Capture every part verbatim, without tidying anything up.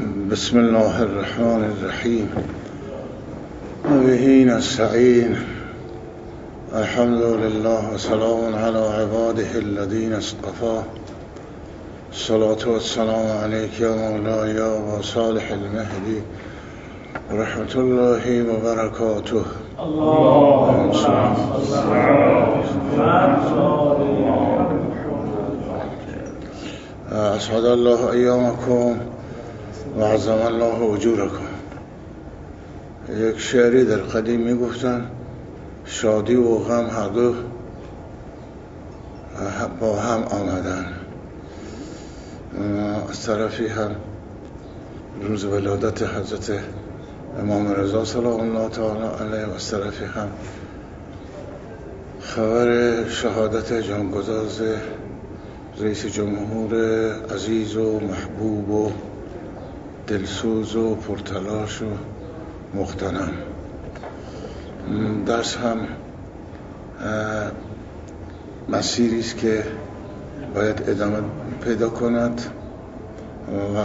بسم الله الرحمن الرحیم وبه نستعین الحمد لله و سلام علی عباده الذین اصطفى الصلاة والسلام علیک یا مولاي و صالح المهدی رحمت الله و برکاته. اللهم صل اسعد الله ایامکم و عظم الله اجورکم. یک شعری در قدیم میگفتن شادی و غم هر دو با هم آمدن. از طرفی هم روز ولادت حضرت امام رضا سلام الله تعالی علیه و از طرفی هم خبر شهادت جانگداز رئیس جمهور عزیز و محبوب و دلسوز و پرتلاش و مغتنم. درس هم مسیری است که باید ادامه پیدا کند و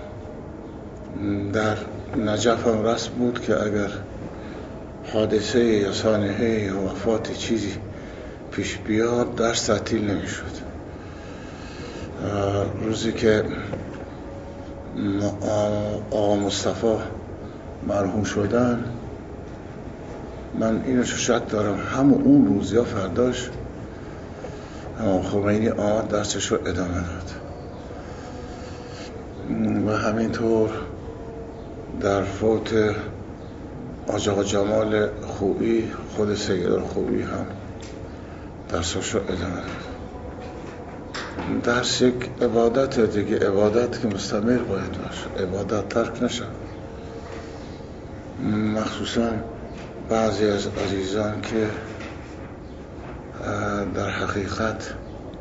در نجف هم رسم بود که اگر حادثه یا سانحه یا وفات چیزی پیش بیاد درس تعطیل نمی شد. روزی که آقا مصطفی مرحوم شدن من اینو شک دارم همون اون روز یا فرداش امام خمینی آمد درسش رو ادامه داد و همینطور در فوت حاج آقا جمال خویی خود سید خویی هم درسش رو ادامه داد. درس یک عبادت دیگه، عبادت که مستمر باید باشه، عبادت ترک نشه. مخصوصا بعضی از عزیزان که در حقیقت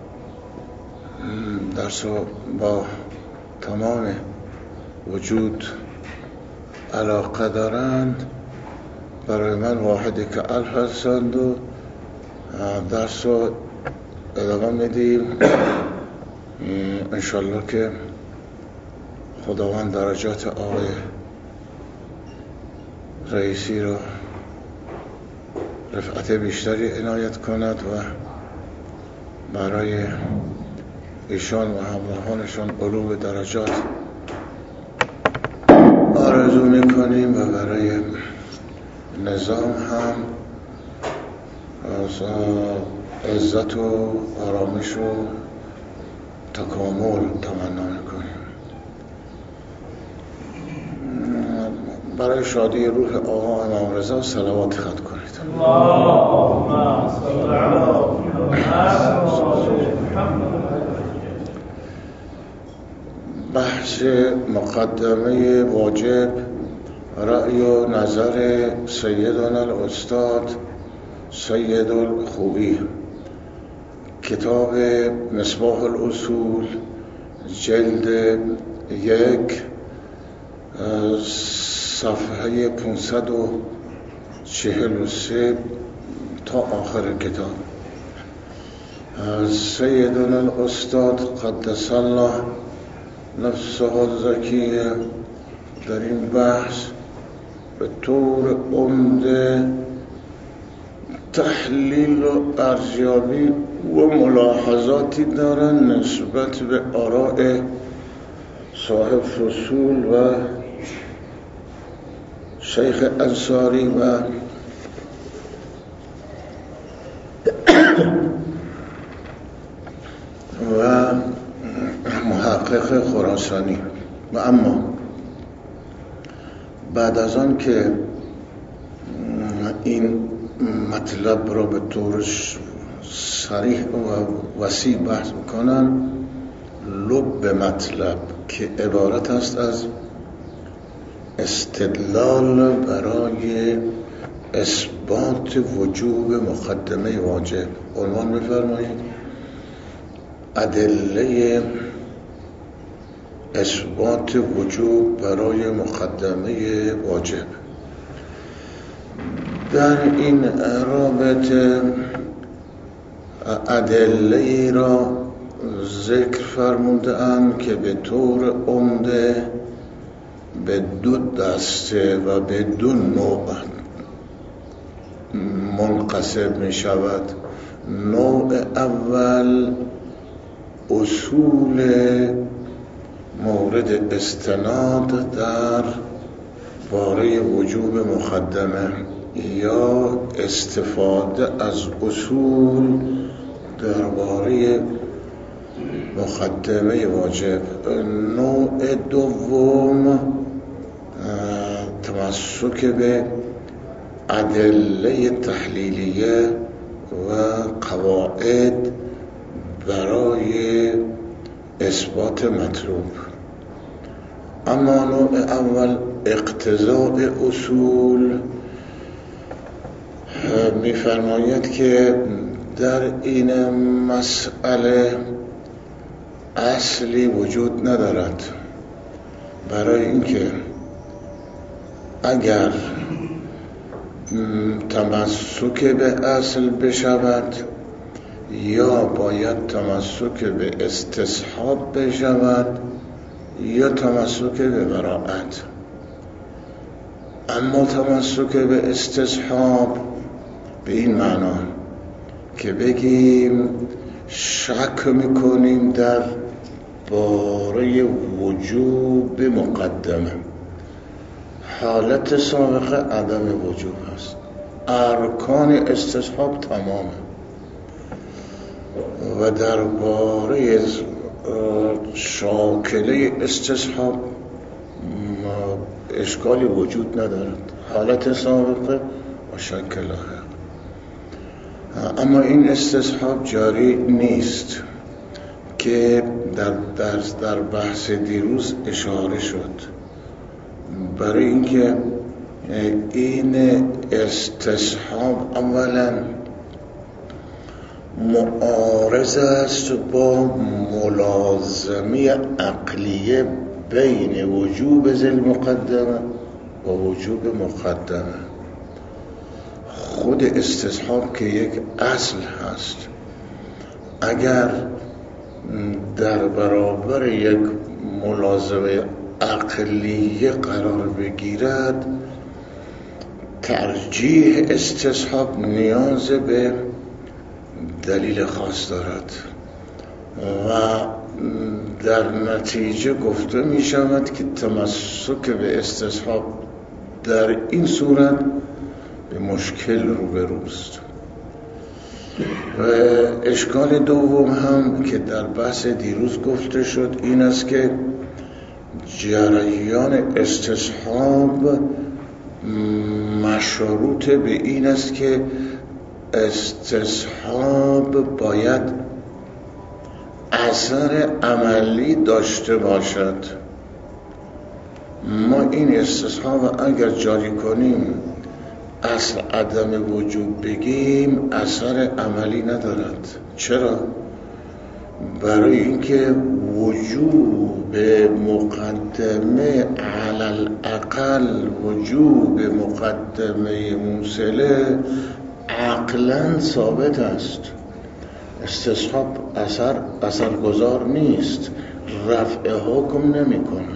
درس رو با تمام وجود علاقه دارند، برای من واحدی که الف هستند و درس رو ادامه میدیم. انشالله که خداوند درجات آقای رئیسی رو رفعت بیشتری عنایت کند و برای ایشان و همراهانشان علو درجات آرزو میکنیم و برای نظام هم عزت و آرامش و تکامل تمنا میکنیم. برای شادی روح آقا امام رضا صلوات خط کنید. اللهم صل علی محمد. بحث مقدمه واجب رأی و نظر سیدنا الاستاد سید الخویی، کتاب مصباح الاصول، جلد یک، صفحه پانصد و چهل و سه تا آخر کتاب. سیدنا الاستاد قدس الله نفسه الزکیه در این بحث به طور عمده تحلیل و ارزیابی و ملاحظاتی دارن نسبت به آراء صاحب فصول و شیخ انصاری و و محقق خراسانی. و اما بعد از آن که این مطلب را به طور صریح و وسیع بحث میکنن، لب مطلب که عبارت است از استدلال برای اثبات وجوب مقدمه واجب، عنوان بفرمایید ادله اثبات وجوب برای مقدمه واجب. در این رابطه ادله را ذکر فرمودند که به طور عمده به دو دسته و به دو نوع منقسم می شود. نوع اول اصول مورد استناد در باره وجوب مقدمه یا استفاده از اصول در باره مقدمه واجب. نوع دوم تمسک به ادله تحلیلیه و قواعد برای اثبات مطلوب. اما نوع اول اقتضاء اصول می‌فرماید که در این مسئله اصلی وجود ندارد، برای اینکه اگر تمسک به اصل بشود یا باید تمسک به استصحاب بشود یا تمسک به براءت. اما تمسک به استصحاب به این معنا که بگیم شک میکنیم در باره وجوب مقدمه، حالت سابقه عدم وجوب هست، ارکان استصحاب تمامه و در باره شاکله استصحاب اشکالی وجود ندارد، حالت سابقه و شاکله. اما این استصحاب جاری نیست که در درس در بحث دیروز اشاره شد، برای اینکه این استصحاب اولا معارض است با ملازمه عقلیه بین وجوب ذی المقدمه و وجوب مقدمه. خود استصحاب که یک اصل هست، اگر در برابر یک ملازمه عقلیه قرار بگیرد، ترجیح استصحاب نیاز به دلیل خاص دارد و در نتیجه گفته می شود که تمسک به استصحاب در این صورت به مشکل روبروست. و اشکال دوم هم که در بحث دیروز گفته شد این است که جریان استصحاب مشروط به این است که استصحاب باید اثر عملی داشته باشد. ما این استصحاب اگر جاری کنیم اصل عدم وجود بگیم اثر عملی ندارد. چرا؟ برای اینکه وجوب مقدمه علل اقل وجوب مقدمه موصله عقلا ثابت است. استصحاب اثر اثرگذار نیست، رفع حکم نمی کند.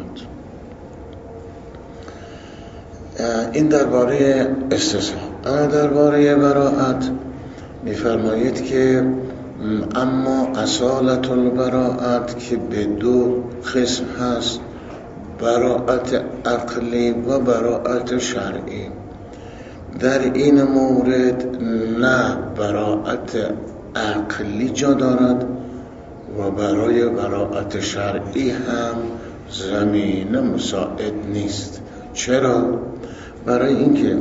این درباره استصحاب. اما درباره براءت می‌فرمایید که اما اصالت البراءت که به دو قسم هست، براءت عقلی و براءت شرعی. در این مورد نه براءت عقلی جا دارد و برای براءت شرعی هم زمینه مساعد نیست. چرا؟ برای اینکه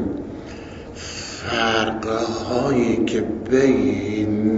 فرق‌هایی که بین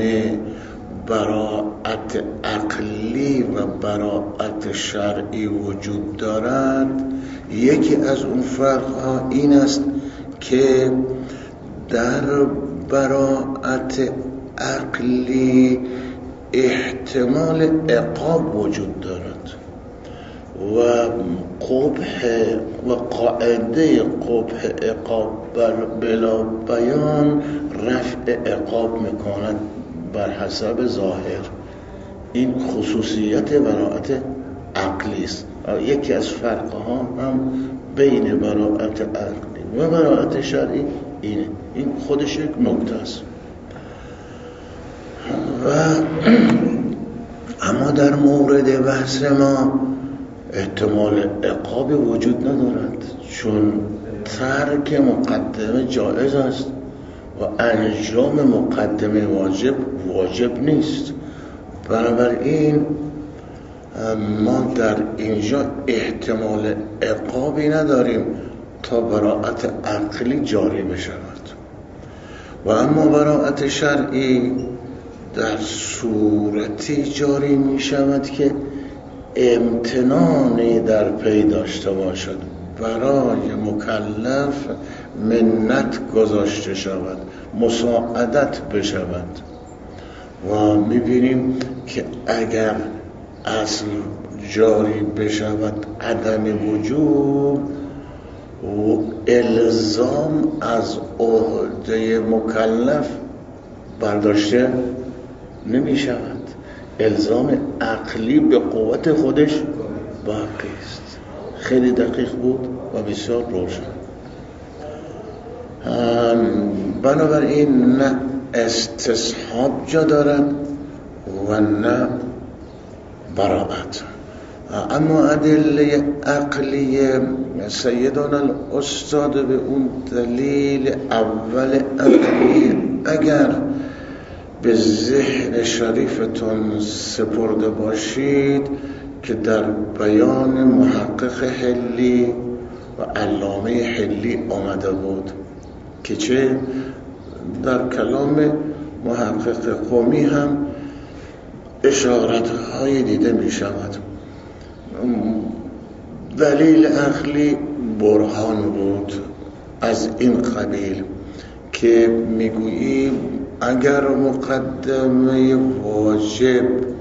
براءت عقلی و براءت شرعی وجود دارد، یکی از اون فرق‌ها این است که در براءت عقلی احتمال عقاب وجود دارد و قبح و قاعده قبح عقاب بلا بیان رفع عقاب میکند بر حسب ظاهر. این خصوصیت براءت عقلی است. یکی از فرقها هم بین براءت عقلی و براءت شرعی اینه. این خودش یک نکته است. و اما در مورد بحث ما احتمال عقاب وجود ندارد، چون ترک مقدمه جایز است و انجام مقدمه واجب واجب نیست. بنابراین ما در اینجا احتمال عقابی نداریم تا براءت عقلی جاری بشود. و اما براءت شرعی در صورتی جاری می شود که امتنانی در پی داشته باشد، برای مکلف منت گذاشته شود، مساعدت بشود. و می بینیم که اگر اصل جاری بشود عدم وجوب و الزام از عهده مکلف برداشته نمی شود. الزام عقلی به قوت خودش باقی است. خیلی دقیق بود و بسیار روشن. بنابراین نه استصحاب جا دارد و نه براءت. اما ادله عقلی سیدنا الاستاد به اون دلیل اول عقلی اگر به ذهن شریفتون سپرده باشید که در بیان محقق حلی و علامه حلی آمده بود که چه در کلام محقق قومی هم اشارت های دیده می شود. دلیل عقلی برهان بود از این قبیل که میگویی اگر مقدمه واجب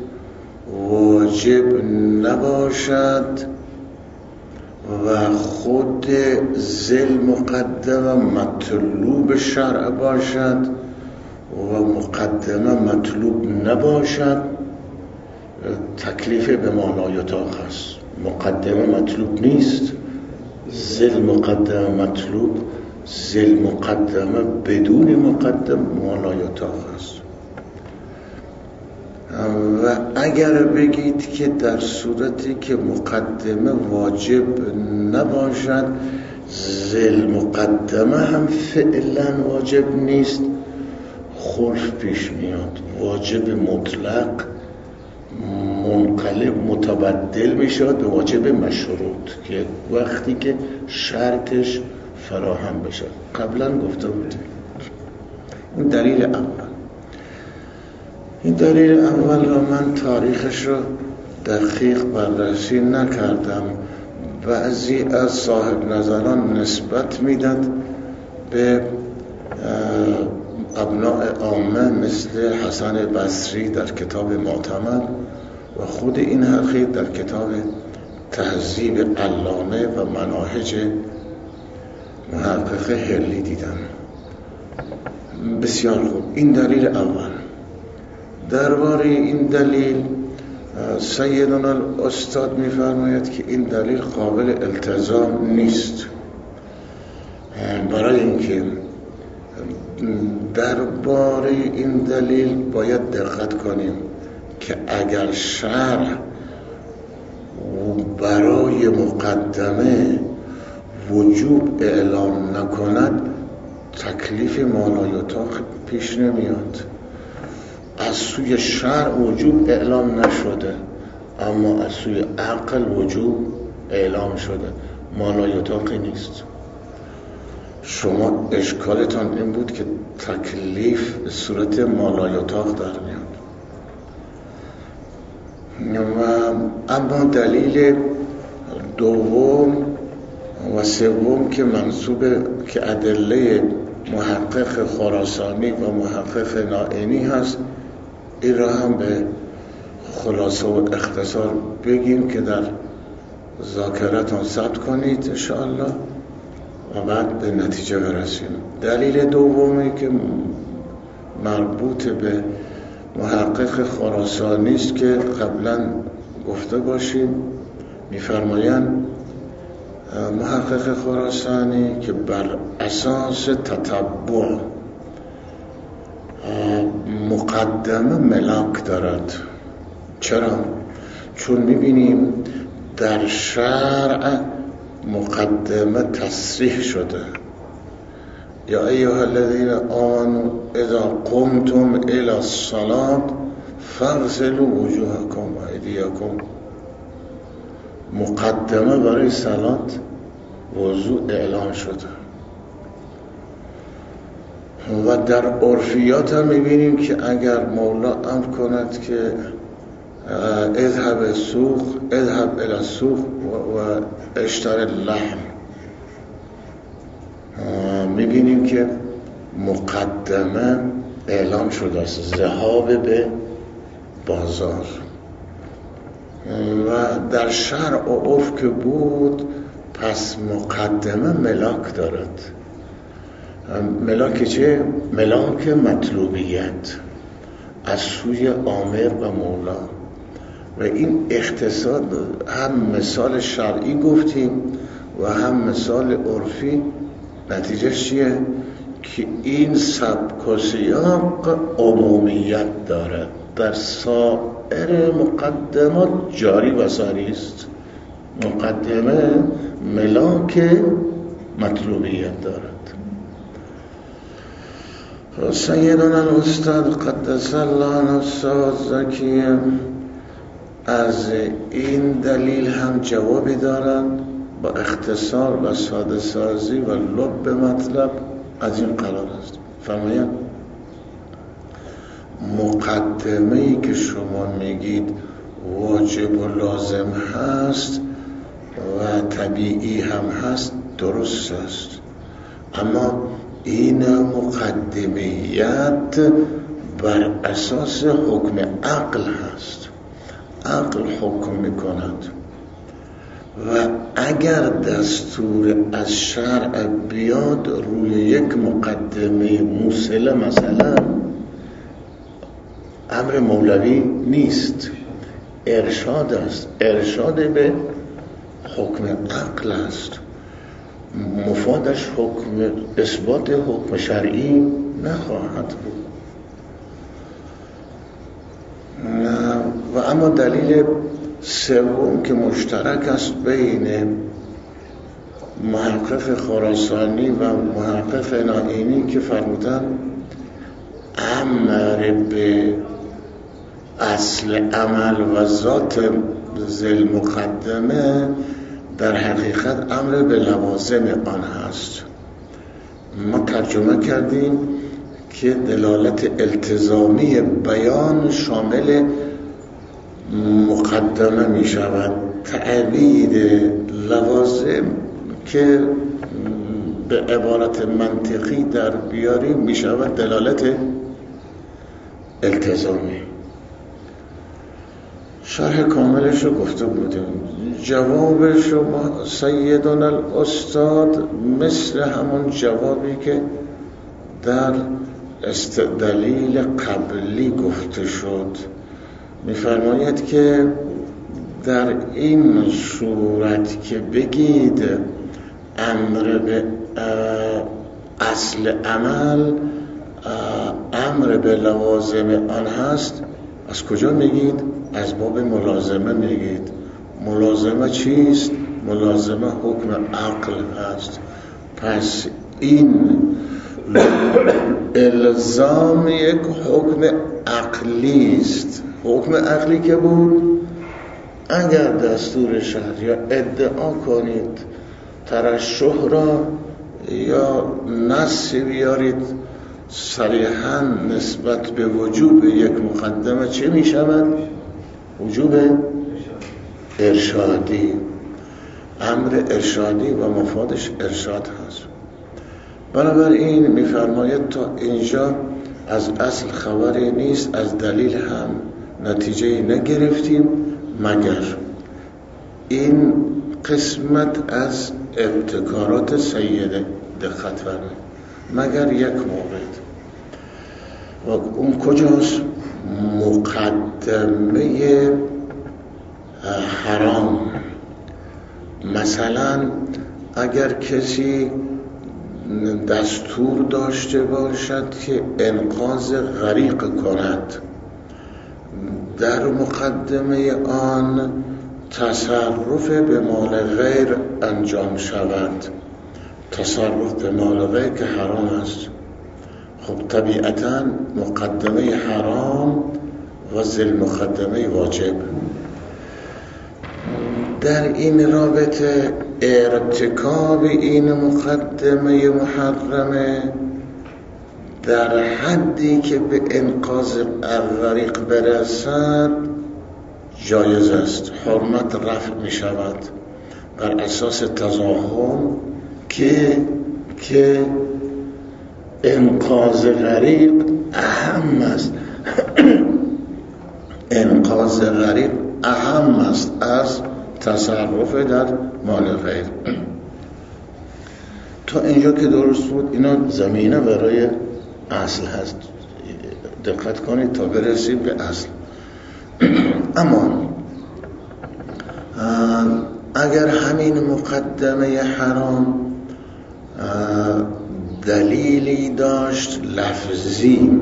واجب نباشد و خود ذل مقدمه مطلوب شرع باشد و مقدمه مطلوب نباشد، تکلیف به ما لا یطاق است. مقدمه مطلوب نیست، ذل مقدمه مطلوب، ذل مقدمه بدون مقدم ما لا یطاق است. و اگر بگید که در صورتی که مقدمه واجب نباشد، ذل مقدمه هم فعلا واجب نیست، خلف پیش میاد. واجب مطلق منقلب متبدل میشود به واجب مشروط که وقتی که شرطش فراهم بشه. قبلا گفته بودیم این دلیل اول. این دلیل اول را من تاریخش رو دقیق بررسی نکردم. بعضی از صاحب نظران نسبت میداد به ابناء عامه مثل حسن بصری در کتاب معتمد و خود این حرخی در کتاب تهذیب علامه و مناهج محقق حلی دیدم. بسیار خوب. این دلیل اول. درباره این دلیل سیدنا الاستاد می‌فرماید که این دلیل قابل التزام نیست، برای اینکه درباره این دلیل باید دقت کنیم که اگر شرع برای مقدمه وجوب اعلام نکند، تکلیف ما لا یطاق پیش نمیاد. از سوی شرع وجوب اعلام نشده، اما از سوی عقل وجوب اعلام شده، ما لا یطاقی نیست. شما اشکالتان این بود که تکلیف به صورت ما لا یطاق در میاد. و اما دلیل دوم و سوم که منسوب که ادله محقق خراسانی و محقق نائینی هست، این را هم به خلاصه و اختصار بگیم که در ذاکرتان ثبت کنید انشاءالله و بعد به نتیجه برسیم. دلیل دومی که مربوط به محقق خراسانی است که قبلا گفته باشیم میفرمایند محقق خراسانی که بر اساس تتبع مقدمه ملاک دارد. چرا؟ چون میبینیم در شرع مقدمه تصریح شده. یا ایها الذین آمنوا اذا قمتم الی الصلاة فاغسلوا وجوهکم و ایدیکم. مقدمه برای صلات وضوء اعلام شده. و در عرفیات هم میبینیم که اگر مولا امر کند که اذهب السوق اذهب الى السوق و اشتر اللحم، میبینیم که مقدمه اعلام شده است، ذهاب به بازار. و در شرع و عرف که بود، پس مقدمه ملاک دارد. ملاک چه؟ ملاک مطلوبیت از سوی آمر و مولا. و این اقتصاد هم مثال شرعی گفتیم و هم مثال عرفی. نتیجه چیه؟ که این سبک و سیاق عمومیت داره، در سایر مقدمات جاری و ساری است. مقدمه ملاک مطلوبیت دارد. سیدنا الاستاد قدس الله نفسه الزکیه از این دلیل هم جوابی دارند با اختصار و ساده سازی و لب مطلب. از این قرار است فرمایند مقدمه‌ای که شما میگید واجب و لازم هست و طبیعی هم هست، درست است، اما این مقدمیت بر اساس حکم عقل هست. عقل حکم میکند و اگر دستور از شرع بیاد روی یک مقدمه موصله، مثلا امر مولوی نیست، ارشاد است، ارشاد به حکم عقل است، مفادش حکم اثبات حکم شرعی نخواهد بود. و اما دلیل سوم که مشترک است بین محقق خراسانی و محقق نائینی که فرمودن امر به اصل عمل و ذات ذل مقدمه در حقیقت امر به لوازم آن هست. ما ترجمه کردیم که دلالت التزامی بیان شامل مقدمه می شود. تعبیر لوازم که به عبارت منطقی در بیاریم می شود دلالت التزامی. شرح کاملش رو گفته بودیم. جواب شما سیدنا الاستاد مثل همون جوابی که در استدلیل قبلی گفته شد. می‌فرماید که در این صورت که بگید امر به اصل عمل امر به لوازم آن هست، از کجا میگید؟ از باب ملازمه میگید. ملازمه چیست؟ ملازمه حکم عقل هست. پس این الزام یک حکم عقلی است. حکم عقلی که بود اگر دستور شرع یا ادعا کنید ترشح را یا نص بیارید صریحاً نسبت به وجوب یک مقدمه، چه می شود؟ وجوب ارشادی، امر ارشادی و مفادش ارشاد هست. بنابراین می‌فرماید تا اینجا از اصل خبری نیست، از دلیل هم نتیجه نگرفتیم مگر این قسمت از ابتکارات سیده. دقت فرمایید، مگر یک مورد، و اون کجاست؟ مقدمه حرام مثلا اگر کسی دستور داشته باشد که انقاذ غریق کند، در مقدمه آن تصرف به مال غیر انجام شود، تصرف به مال غیر که حرام است، خب طبیعتاً مقدمه حرام و ذل مقدمه واجب. در این رابطه ارتکاب این مقدمه محرمه در حدی که به انقاذ غریق برسد جایز است، حرمت رفع می شود بر اساس تضاهم که که انقاذ غریق اهم است انقاذ غریق اهم است از تصرف در مال غیر. تا اینجا که درست بود، اینا زمینه برای اصل هست، دقت کنید تا برسیم به اصل. اما اگر همین مقدمه حرام دلیلی داشت لفظی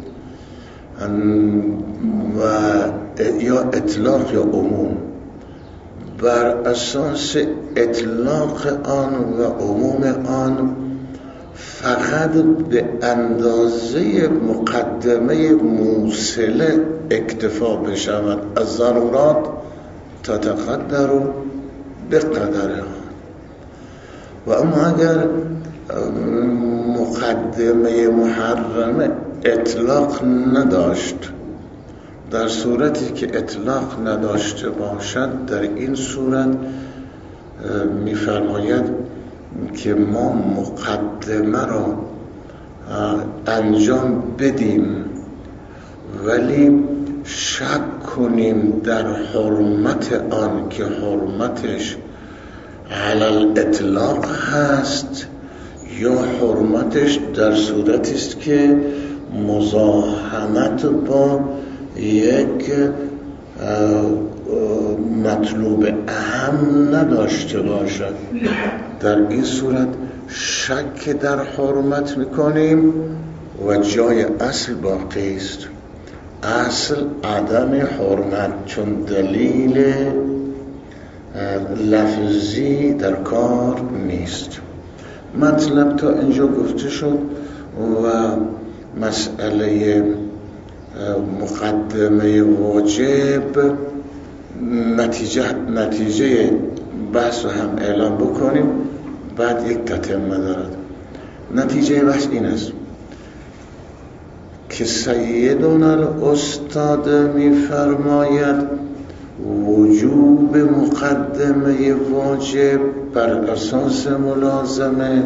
و یا اطلاق یا عموم، بر اساس اطلاق آن و عموم آن فقط به اندازه مقدمه موصله اکتفا بشود، از ضرورات تتقدر به قدرها. و اما اگر مقدمه محرمه اطلاق نداشت، در صورتی که اطلاق نداشته باشد، در این صورت می‌فرماید که ما مقدمه را انجام بدیم ولی شک کنیم در حرمت آن که حرمتش علل اطلاق هست یا حرمتش در صورتی است که مزاحمت با یک مطلوب اهم نداشته باشد. در این صورت شک در حرمت میکنیم و جای اصل باقی است، اصل عدم حرمت، چون دلیل لفظی در کار نیست. مطلب تا اینجا گفته شد و مسئله مقدمه واجب نتیجه نتیجه بحث رو هم اعلام بکنیم، بعد یک تتمه دارد. نتیجه بحث این است که سیدنا الاستاد می‌فرماید وجوب مقدمه واجب بر اساس ملازمه،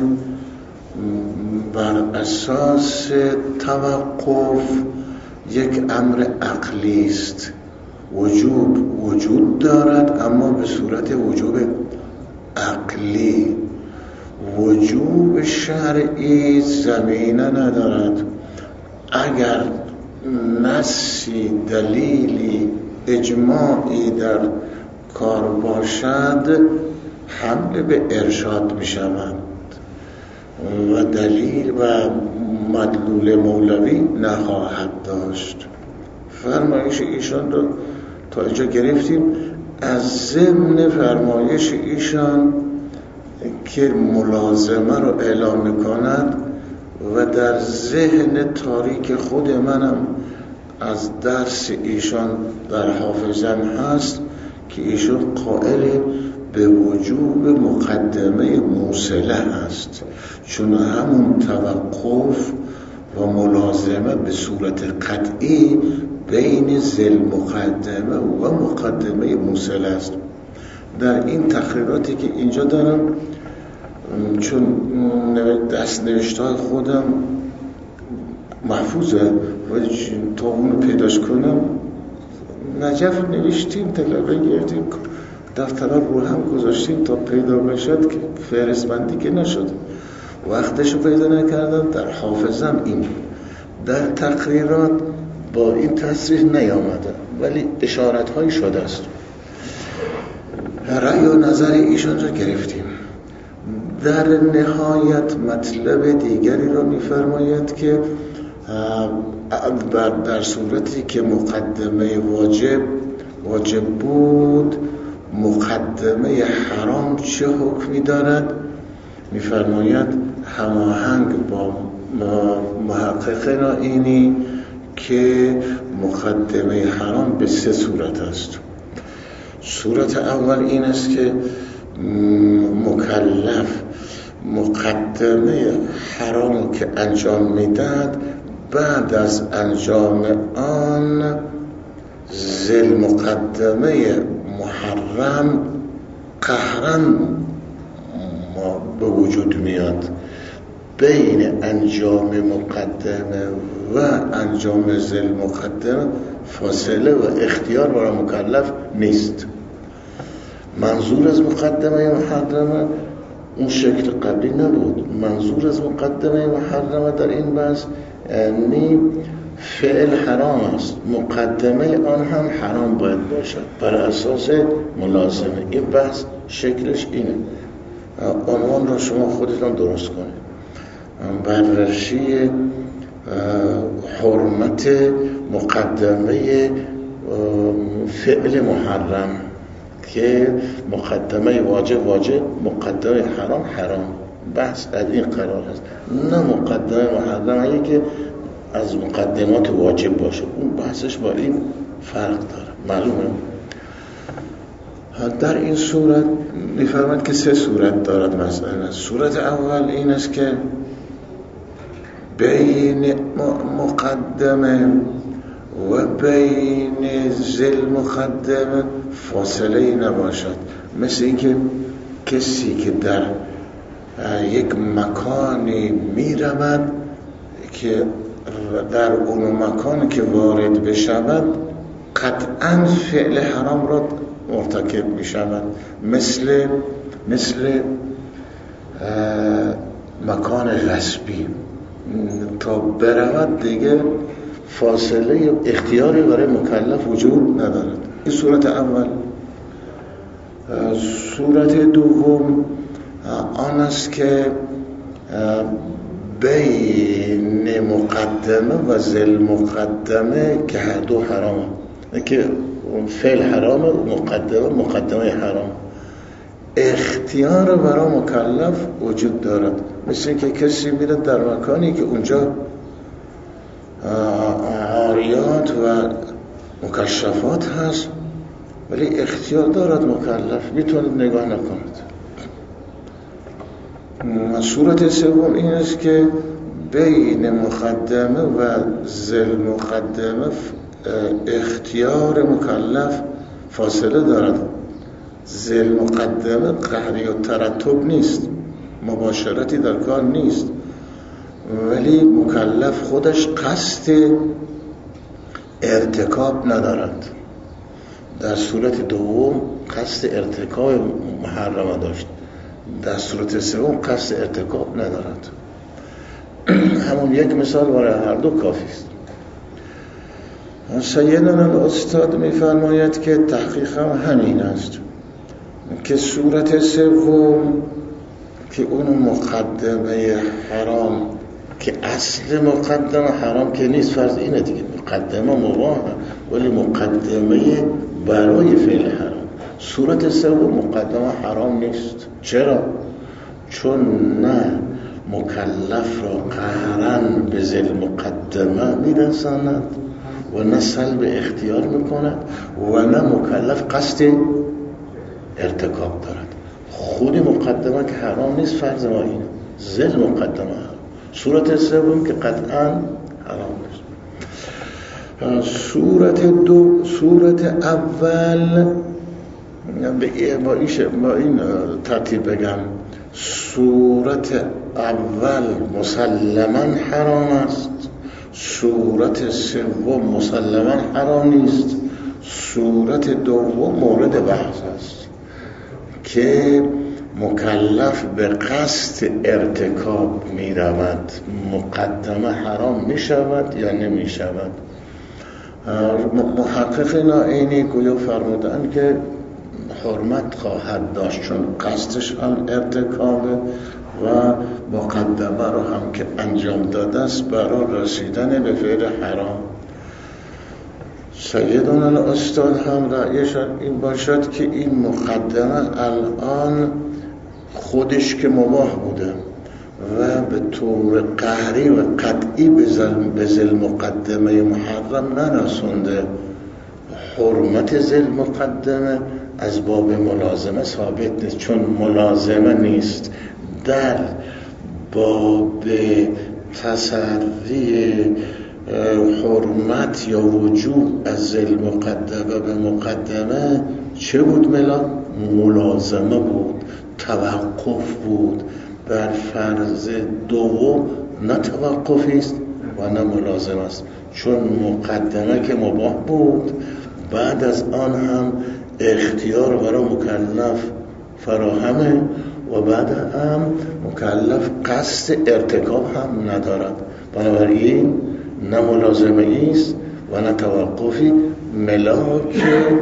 بر اساس توقف یک امر عقلی است. وجوب وجود دارد اما به صورت وجوب عقلی، وجوب شرعی زمینه ندارد. اگر نصی، دلیلی، اجماعی در کار باشد حمل به ارشاد می شود و دلیل و مدلول مولوی نخواهد داشت. فرمایش ایشان رو تا اینجا گرفتیم. از ضمن فرمایش ایشان که ملازمه رو اعلام می‌کند و در ذهن تاریک خود منم از درس ایشان در حافظم هست که ایشان قائل به وجوب مقدمه موصله هست، چون همون توقف و ملازمه به صورت قطعی بین ذل مقدمه و مقدمه موصله است. در این تقریراتی که اینجا دارم، چون دست نوشته‌های خودم محفوظه و تا اونو پیداش کنم نجف نوشتیم، تلقه گرفتیم، دفترها رو هم گذاشتیم تا پیدا بشد که فهرست‌بندی که نشد، وقتشو پیدا نکردم. در حافظم این در تقریرات با این تصریح نیامده ولی اشارت هایی شده است. رأی و نظر ایشان را گرفتیم. در نهایت مطلب دیگری را می‌فرماید که در صورتی که مقدمه واجب واجب بود، مقدمه حرام چه حکمی دارد؟ می‌فرماید هماهنگ با محققین اینی که مقدمه حرام به سه صورت است. صورت اول این است که مکلف مقدمه حرام که انجام میداد، بعد از انجام آن ذل مقدمه محرم قهرن به وجود میاد. بین انجام مقدمه و انجام ذل مقدمه فاصله و اختیار برای مکلف نیست. منظور از مقدمه محرمه اون شکل قبلی نبود. منظور از مقدمه محرمه در این بحث یعنی فعل حرام است، مقدمه آن هم حرام باید باشد بر اساس ملازمه. این بحث شکلش اینه. عنوان را شما خودتان درست کنید. بررسی حرمت مقدمه فعل محرم که مقدمه واجب واجب، مقدمه حرام حرام. بحث از این قرار هست، نه مقدمه محرمه که از مقدمات واجب باشه. اون بحثش با این فرق داره، معلومه. در این صورت می‌فرماید که سه صورت دارد مسئله. صورت اول این است که بین مقدمه و بین ذل مقدمه فاصله نباشد. مثل اینکه کسی که در یک مکانی میرود که در اون مکان که وارد بشود قطعاً فعل حرام را مرتکب می شود. مثل مثل مکان غصبی تا برود دیگه فاصله اختیاری برای مکلف وجود ندارد. این صورت اول. صورت دوم آن است که بین مقدمه و ذل مقدمه که هر دو حرامه، که فعل حرامه و مقدمه مقدمه حرام، اختیار برای مکلف وجود دارد. مثل که کسی میره در مکانی که اونجا عاریات و مکشفات هست ولی اختیار دارد مکلف، میتوند نگاه نکند. صورت سوم این است که بین مقدمه و ذل مقدمه اختیار مکلف فاصله دارد. ذل مقدمه قهری و ترتب نیست، مباشرتی در کار نیست، ولی مکلف خودش قصد ارتکاب ندارد. در صورت دوم قصد ارتکاب محرمه داشت، در صورت سوم قصد ارتکاب ندارد. همون یک مثال برای هر دو کافی است. سیدنا الاستاد می‌فرماید که تحقیق هم همین است که صورت سوم که اون مقدمه حرام که اصل مقدمه حرام که نیست، فرض اینه دیگه، مقدمه مباح ولی مقدمه برای فعل حرام. صورت سوم مقدمه حرام نیست. چرا؟ چون نه مکلف را قهرن به ذل مقدمه میرساند و نه سلب اختیار میکند و نه مکلف قصد ارتکاب دارد. خود مقدمه که حرام نیست، فرض ما اینه، ذل مقدمه حرام. صورت سوم که قطعا حرام نیست. صورت دو صورت اول با این, با این ترتیب بگم، صورت اول مسلماً حرام است، صورت سوم مسلماً حرام نیست، صورت دوم مورد بحث است که مکلف به قصد ارتکاب می رود، مقدمه حرام می شود یا نمی شود. محققین اینی گویا فرمودن که حرمت خواهد داشت، چون قصدش هم ارتکابه و مقدمه رو هم که انجام داده است برای رسیدن به فعل حرام. سیدون الاستاد هم رأیشان این باشد که این مقدمه الان خودش که مباح بوده و به طور قهری و قطعی به ذل مقدمه محرم نرسونده، حرمت ذل مقدمه از باب ملازمه ثابت نیست، چون ملازمه نیست در باب تصدی حرمت یا وجوب از ذل مقدمه به مقدمه چه بود؟ ملا ملازمه بود، توقف بود. بر فرض دوم نه توقفی است و نه ملازمه است، چون مقدمه که مباح بود بعد از آن هم اختیار برای مکلف فراهمه و بعد هم مکلف قصد ارتکاب هم ندارد. بنابراین نه ملازمه است و نه توقفی، ملاک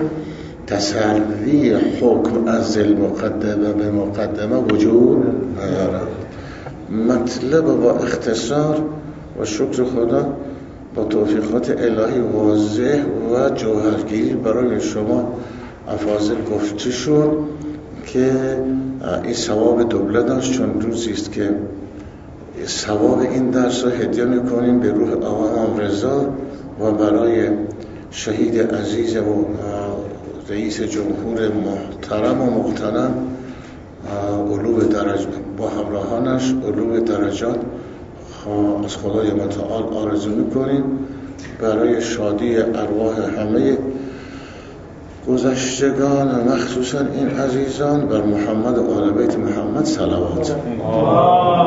تسری حکم از ذل مقدمه به مقدمه وجود ندارد. مطلب با اختصار و شکر خدا با توفیقات الهی واضح و جوهرگیری برای شما افاضل گفته شد که این ثواب دوبله داشت، چون روزی است که ثواب این درس رو هدیه میکنیم به روح آقا امام رضا و برای شهید عزیز و رئیس جمهور محترم و مقتدر علو درجات با همراهانش علو درجات از خدای متعال آرزو میکنیم برای شادی ارواح همه گذشتگان و مخصوصا این عزیزان بر محمد و آل بیت محمد صلوات.